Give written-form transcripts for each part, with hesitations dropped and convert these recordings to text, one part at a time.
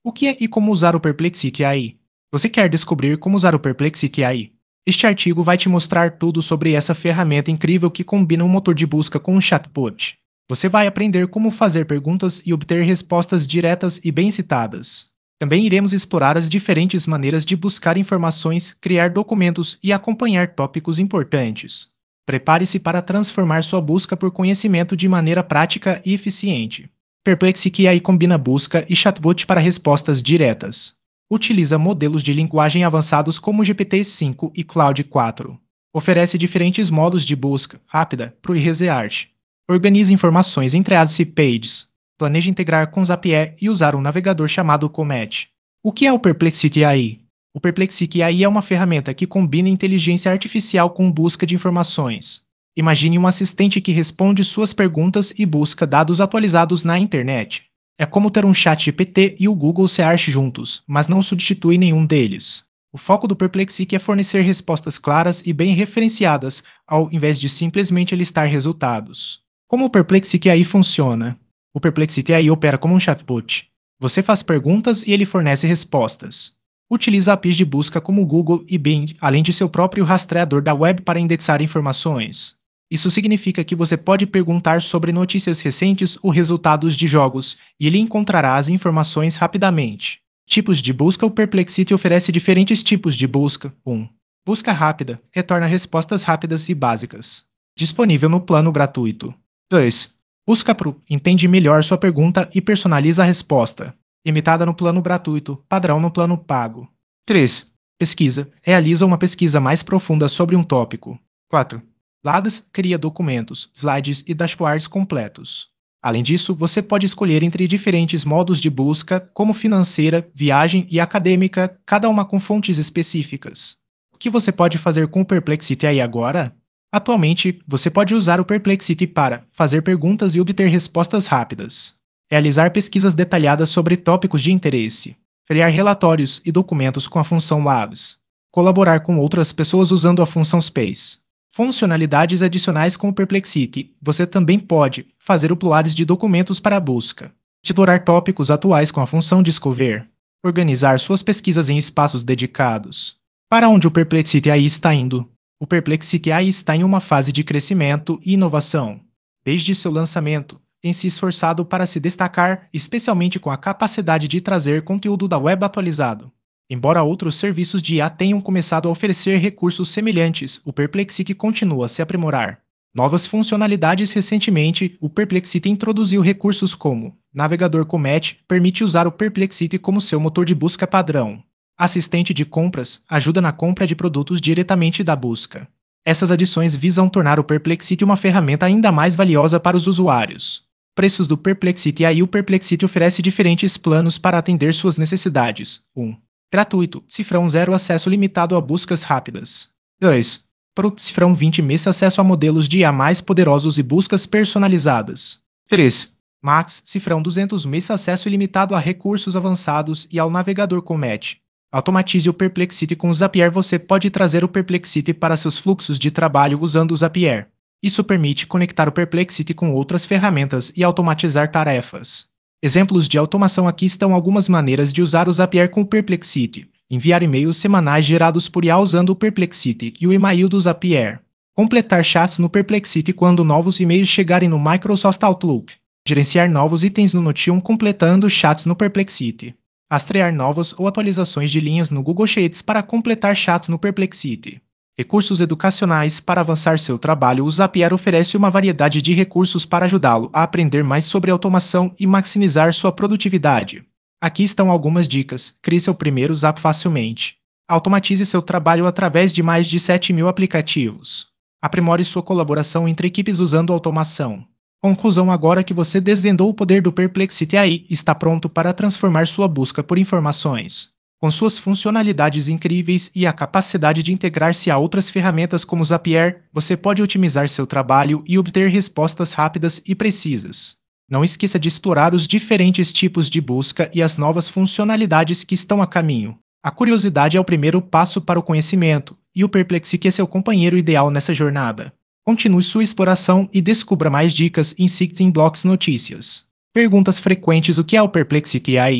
O que é e como usar o Perplexity AI? Você quer descobrir como usar o Perplexity AI? Este artigo vai te mostrar tudo sobre essa ferramenta incrível que combina um motor de busca com um chatbot. Você vai aprender como fazer perguntas e obter respostas diretas e bem citadas. Também iremos explorar as diferentes maneiras de buscar informações, criar documentos e acompanhar tópicos importantes. Prepare-se para transformar sua busca por conhecimento de maneira prática e eficiente. Perplexity AI combina busca e chatbot para respostas diretas. Utiliza modelos de linguagem avançados como GPT-5 e Claude 4. Oferece diferentes modos de busca rápida para o ReseArt. Organiza informações entre ads e pages. Planeja integrar com Zapier e usar um navegador chamado Comet. O que é o Perplexity AI? O Perplexity AI é uma ferramenta que combina inteligência artificial com busca de informações. Imagine um assistente que responde suas perguntas e busca dados atualizados na internet. É como ter um chat GPT e o Google Search juntos, mas não substitui nenhum deles. O foco do Perplexity é fornecer respostas claras e bem referenciadas, ao invés de simplesmente listar resultados. Como o Perplexity AI funciona? O Perplexity AI opera como um chatbot. Você faz perguntas e ele fornece respostas. Utiliza APIs de busca como Google e Bing, além de seu próprio rastreador da web para indexar informações. Isso significa que você pode perguntar sobre notícias recentes ou resultados de jogos, e ele encontrará as informações rapidamente. Tipos de busca. O Perplexity oferece diferentes tipos de busca. 1. Busca rápida. Retorna respostas rápidas e básicas. Disponível no plano gratuito. 2. Busca Pro. Entende melhor sua pergunta e personaliza a resposta. Limitada no plano gratuito, padrão no plano pago. 3. Pesquisa. Realiza uma pesquisa mais profunda sobre um tópico. 4. Ladas cria documentos, slides e dashboards completos. Além disso, você pode escolher entre diferentes modos de busca, como financeira, viagem e acadêmica, cada uma com fontes específicas. O que você pode fazer com o Perplexity AI agora? Atualmente, você pode usar o Perplexity para fazer perguntas e obter respostas rápidas, realizar pesquisas detalhadas sobre tópicos de interesse, criar relatórios e documentos com a função Labs, colaborar com outras pessoas usando a função Space. Funcionalidades adicionais com o Perplexity. Você também pode fazer uploads de documentos para a busca, explorar tópicos atuais com a função Discover, organizar suas pesquisas em espaços dedicados. Para onde o Perplexity AI está indo? O Perplexity AI está em uma fase de crescimento e inovação. Desde seu lançamento, tem se esforçado para se destacar, especialmente com a capacidade de trazer conteúdo da web atualizado. Embora outros serviços de IA tenham começado a oferecer recursos semelhantes, o Perplexity continua a se aprimorar. Novas funcionalidades. Recentemente, o Perplexity introduziu recursos como Navegador Comet, permite usar o Perplexity como seu motor de busca padrão. Assistente de compras, ajuda na compra de produtos diretamente da busca. Essas adições visam tornar o Perplexity uma ferramenta ainda mais valiosa para os usuários. Preços do Perplexity AI. O Perplexity oferece diferentes planos para atender suas necessidades. 1. Gratuito, cifrão 0 acesso limitado a buscas rápidas. 2. Pro cifrão 20 mês acesso a modelos de IA mais poderosos e buscas personalizadas. 3. Max cifrão 200 mês acesso ilimitado a recursos avançados e ao navegador Comet. Automatize o Perplexity com o Zapier. Você pode trazer o Perplexity para seus fluxos de trabalho usando o Zapier. Isso permite conectar o Perplexity com outras ferramentas e automatizar tarefas. Exemplos de automação. Aqui estão algumas maneiras de usar o Zapier com o Perplexity. Enviar e-mails semanais gerados por IA usando o Perplexity e o e-mail do Zapier. Completar chats no Perplexity quando novos e-mails chegarem no Microsoft Outlook. Gerenciar novos itens no Notion completando chats no Perplexity. Rastrear novas ou atualizações de linhas no Google Sheets para completar chats no Perplexity. Recursos educacionais. Para avançar seu trabalho, o Zapier oferece uma variedade de recursos para ajudá-lo a aprender mais sobre automação e maximizar sua produtividade. Aqui estão algumas dicas. Crie seu primeiro Zap facilmente. Automatize seu trabalho através de mais de 7.000 aplicativos. Aprimore sua colaboração entre equipes usando automação. Conclusão. Agora que você desvendou o poder do Perplexity AI, está pronto para transformar sua busca por informações. Com suas funcionalidades incríveis e a capacidade de integrar-se a outras ferramentas como Zapier, você pode otimizar seu trabalho e obter respostas rápidas e precisas. Não esqueça de explorar os diferentes tipos de busca e as novas funcionalidades que estão a caminho. A curiosidade é o primeiro passo para o conhecimento, e o Perplexity é seu companheiro ideal nessa jornada. Continue sua exploração e descubra mais dicas em Insights em Blogs Notícias. Perguntas frequentes. O que é o Perplexity AI? O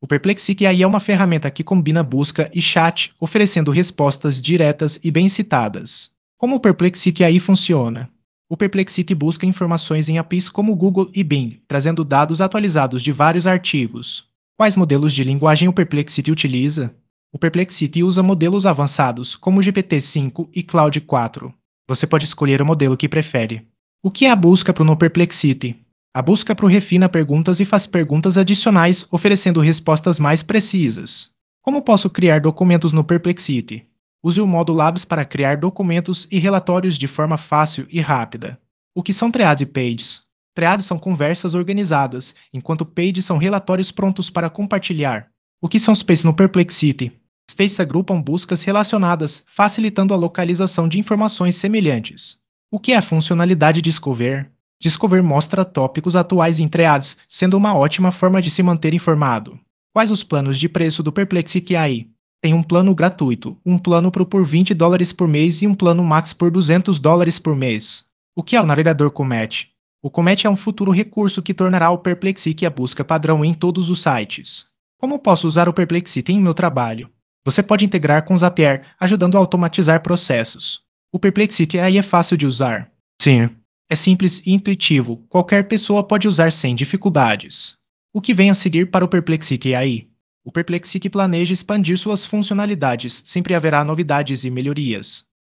O Perplexity AI é uma ferramenta que combina busca e chat, oferecendo respostas diretas e bem citadas. Como o Perplexity AI funciona? O Perplexity busca informações em APIs como Google e Bing, trazendo dados atualizados de vários artigos. Quais modelos de linguagem o Perplexity utiliza? O Perplexity usa modelos avançados, como o GPT-5 e Claude 4. Você pode escolher o modelo que prefere. O que é a busca para o Perplexity? A busca pro refina perguntas e faz perguntas adicionais, oferecendo respostas mais precisas. Como posso criar documentos no Perplexity? Use o modo Labs para criar documentos e relatórios de forma fácil e rápida. O que são Threads e Pages? Threads são conversas organizadas, enquanto Pages são relatórios prontos para compartilhar. O que são Spaces no Perplexity? Spaces agrupam buscas relacionadas, facilitando a localização de informações semelhantes. O que é a funcionalidade Discover? Discover mostra tópicos atuais em Threads, sendo uma ótima forma de se manter informado. Quais os planos de preço do Perplexity AI? Tem um plano gratuito, um plano Pro por $20 por mês e um plano Max por $200 por mês. O que é o navegador Comet? O Comet é um futuro recurso que tornará o Perplexity a busca padrão em todos os sites. Como posso usar o Perplexity em meu trabalho? Você pode integrar com Zapier, ajudando a automatizar processos. O Perplexity AI é fácil de usar? Sim. É simples e intuitivo, qualquer pessoa pode usar sem dificuldades. O que vem a seguir para o Perplexity AI? O Perplexity planeja expandir suas funcionalidades, sempre haverá novidades e melhorias.